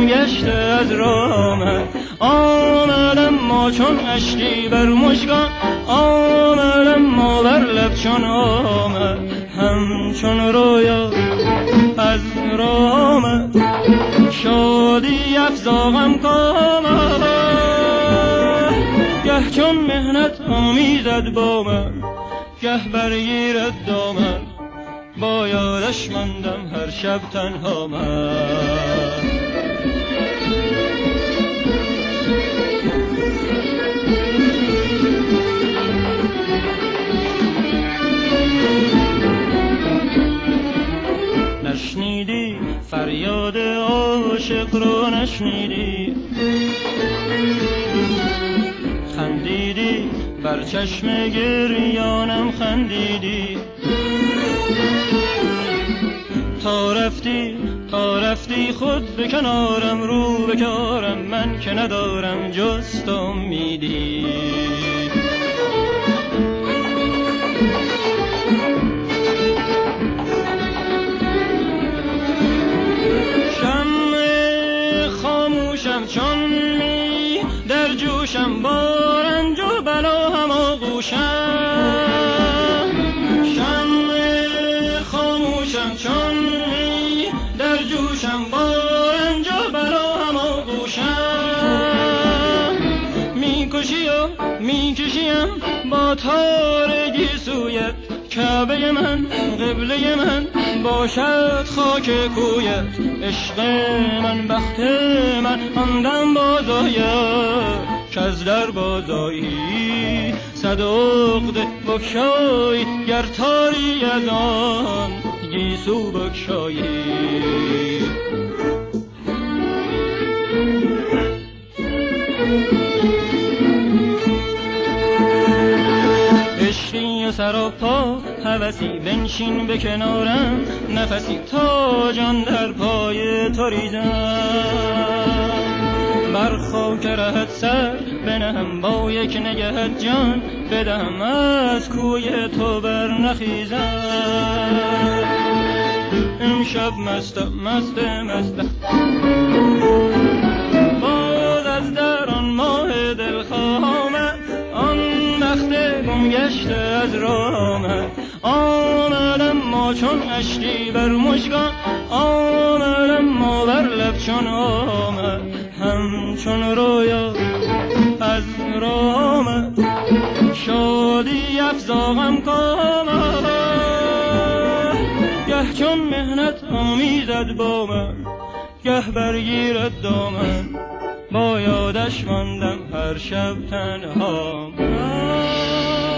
گم گشته از راه آمدم ما چون اشکی بر مژگان آمدم ما بر لب چون آمد همچون رویا از راه آمد شادی افزا غم کامد گه چون مهنت آمیزد با من گه برگیرد دامن با یادش ماندم هر شب تنها من نشنیدی فریاد عاشق رو نشنیدی خندیدی بر چشم گریانم خندیدی تا رفتی خود به کنارم رو به کارم من که ندارم جز تو امیدی شمع خاموشم چون می در جوشم با رنج و بلا هم آغوشم شمع خاموشم چون می در جوشم با رنج و بلا هم آغوشم میکشی و میکشیم با تارگی سویت کعبه من قبله من باشد خاک کویت عشق من بخت من آندم بازاید که از در بازایی صد عقده بگشایی گر تاری از آن گیسو بگشایی عشقی و سر و پا هوسی بنشین به کنارم نفسی تا جان در پای تو ریزم بر خاک رهت سر بنهم با یک نگهت جان بدهم از کوی تو بر نخیزم امشب مستم باز از در آن ماه دلخواه آمد آن بخت گم گشته از راه آمد آمدم ما چون اشکی بر مژگان آمدم ما بر لب چون آمد همچون رویا از راه آمد شادی افزا غم کامد گه چون مهنت آمیزد با من گه برگیرد دامن با یادش ماندم هر شب تنها من